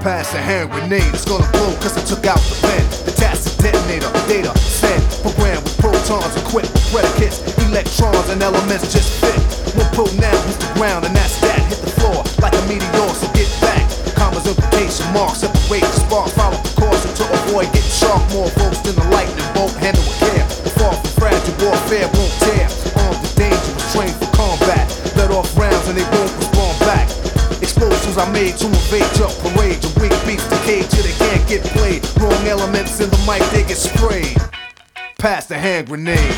Pass a hand grenade, it's gonna blow cause I took out the pen. The tacit detonator, data, send. Programmed with protons, equipped with predicates. Electrons and elements just fit. One pro now hits the ground and that's that. Hit the floor like a meteor, so get back. Commas, implication marks, separate the spark. Follow the course to avoid getting sharp. More volts than the lightning bolt, handle with care. The far from fragile warfare won't tear. Armed and dangerous, trained for combat. Let off rounds and they won't respond back. Explosions are made to invade your parade. Your weak beats decay till they can't get played. Wrong elements in the mic, they get sprayed. Pass the hand grenade.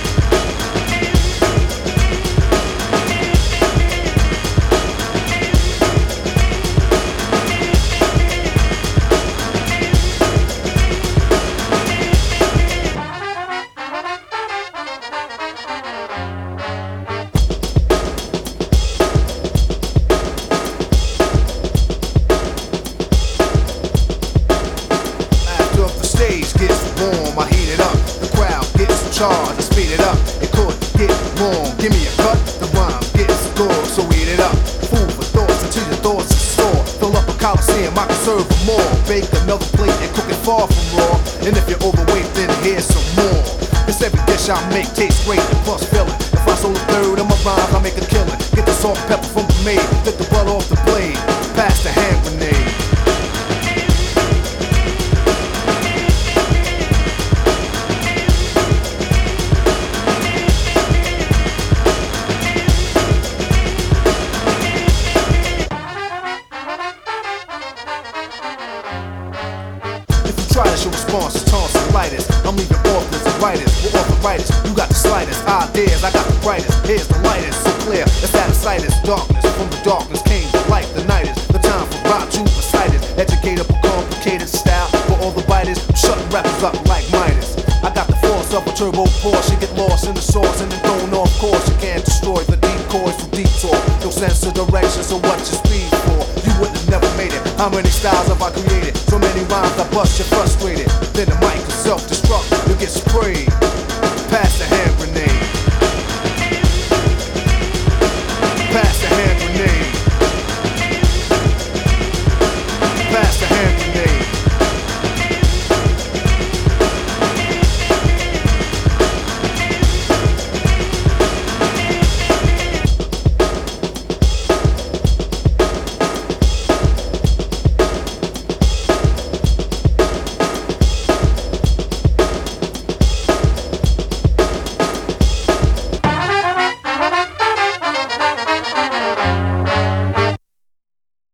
I heat it up, the crowd gets charged, I speed it up, it could get wrong. Give me a cut, the rhyme gets scored, so eat it up. Food for thoughts until your thoughts are sore. Fill up a coliseum, I can serve for more. Bake another plate and cook it far from raw. And if you're overweight, then here's some more. Cause every dish I make tastes great and plus filling. If I sold a third of my rhymes, I make a killing. Get the salt and pepper from the maid, lick the butter off the blade. Pass the hand grenade. Try to show response to tonsillitis. I'm leaving authors and writers. We're arthritis. You got the slightest ideas, I got the brightest. Here's the lightest, so clear. It's out of sight, it's darkness. From the darkness came the light, the night is the time for rock to recite it. Educated for complicated style. For all the biters, I'm shutting rappers up like Midas. I got the force of a turbo Porsche. You get lost in the source and then thrown off course. You can't destroy the decoys from detour. No sense of direction, so what you speed for? You wouldn't have never made it. How many styles have I created? So many rhymes I bust you frustrated. Then the mic is self-destruct, you get sprayed. Pass the hand